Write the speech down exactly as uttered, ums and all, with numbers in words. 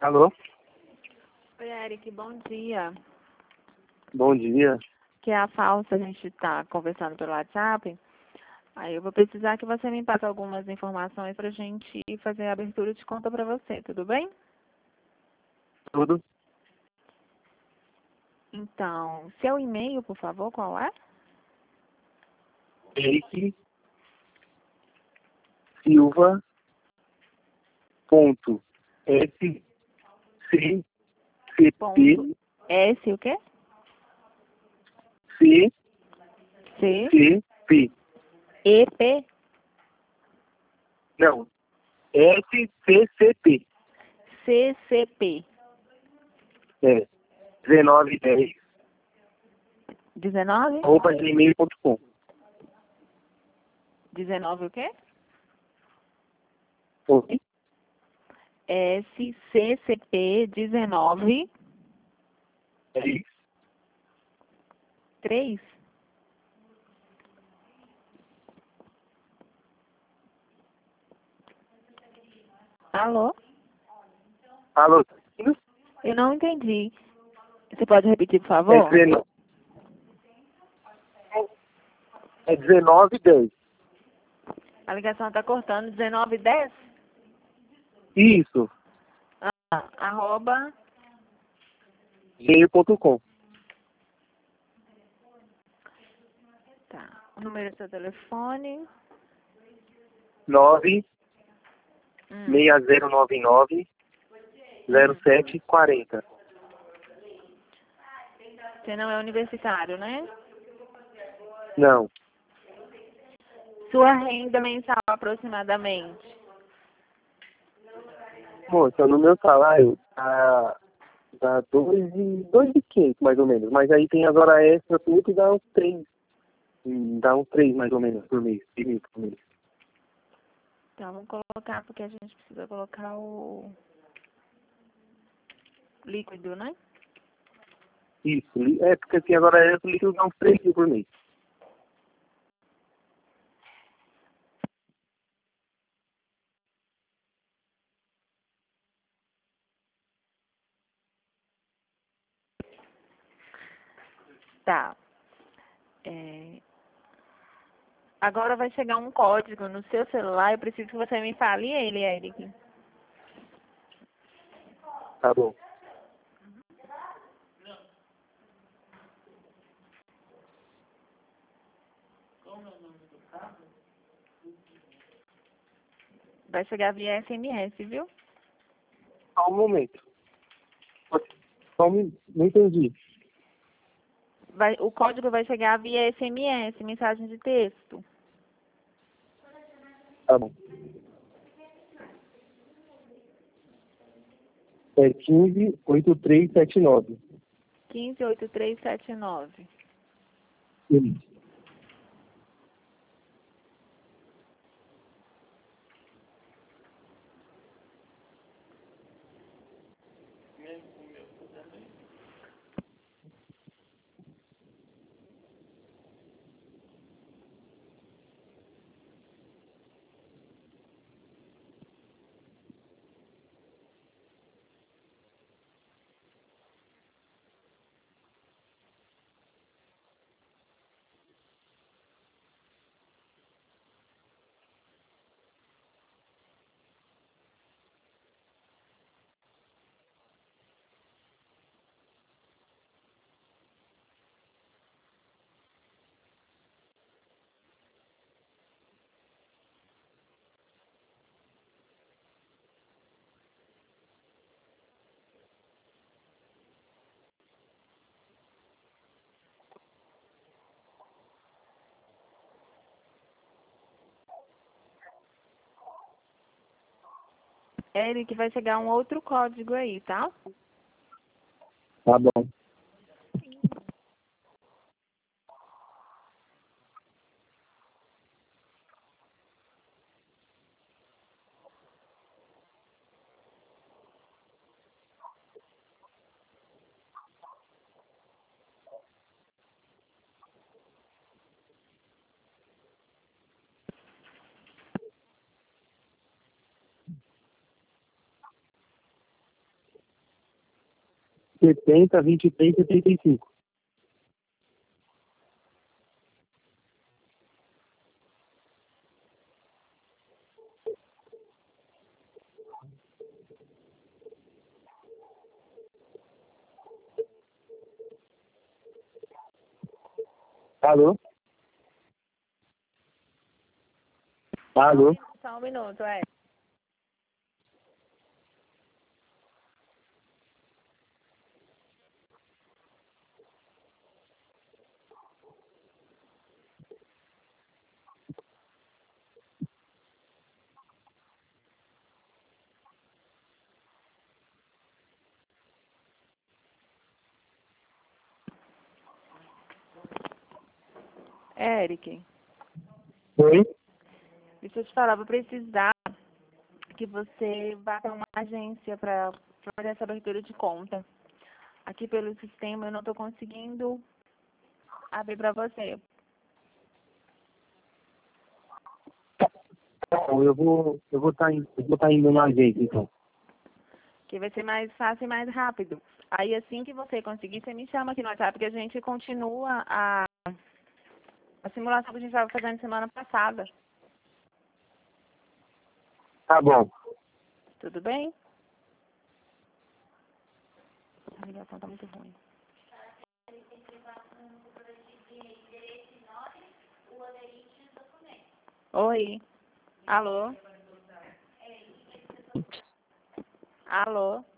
Alô? Oi, Eric, bom dia. Bom dia. Que é a falsa, a gente está conversando pelo WhatsApp. Aí eu vou precisar que você me passe algumas informações para a gente fazer a abertura de conta para você, tudo bem? Tudo? Então, seu e-mail, por favor, qual é? Eric Silva ponto S C C P Ponto S, o quê? C C, C P. E, P, Não. S C C P. C, C, P. É. dezenove dez dezenove? arroba gmail ponto com. dezenove o quê? Oi? S, C, C, P, dezenove, É isso. três. Alô? Alô? Eu não entendi. Você pode repetir, por É favor? dezenove. É dezenove dez. A ligação está cortando. dezenove dez? Isso. Ah, arroba. gmail ponto com. Tá. O número do seu telefone. nove Hum. seis zero nove nove zero sete quatro zero. Você não é universitário, né? Não. Sua renda mensal aproximadamente. Moça, no meu salário tá, dá dois e dois e quinhentos mais ou menos. Mas aí tem as horas extras tudo e dá uns três. hum, Dá uns três mais ou menos por mês. três mil por mês. Então, vamos colocar, porque a gente precisa colocar o líquido, né? Isso. li- É, porque assim, agora é líquido dá uns três mil por mês. Tá. É... Agora vai chegar um código no seu celular. Eu preciso que você me fale ele, Eric. Tá bom. Vai chegar via S M S, viu? Só um momento. Só um minuto. Não entendi. Vai, o código vai chegar via S M S, mensagem de texto. Tá bom. É quinze oitenta e três setenta e nove. um cinco oito três sete nove. Isso. Eric, vai chegar um outro código aí, tá? Tá bom. setenta, vinte e três, setenta e cinco. Alô? Alô? Só um minuto, é. Eric, Oi? deixa eu te falar, vou precisar que você vá para uma agência para fazer essa abertura de conta. Aqui pelo sistema eu não estou conseguindo abrir para você. Bom, eu vou eu vou estar indo, eu vou tá indo na agência, então. Que vai ser mais fácil e mais rápido. Aí assim que você conseguir, você me chama aqui no WhatsApp, porque a gente continua a, a simulação que a gente estava fazendo semana passada. Tá bom. Tudo bem? A ligação está muito ruim. Oi. Alô? Alô?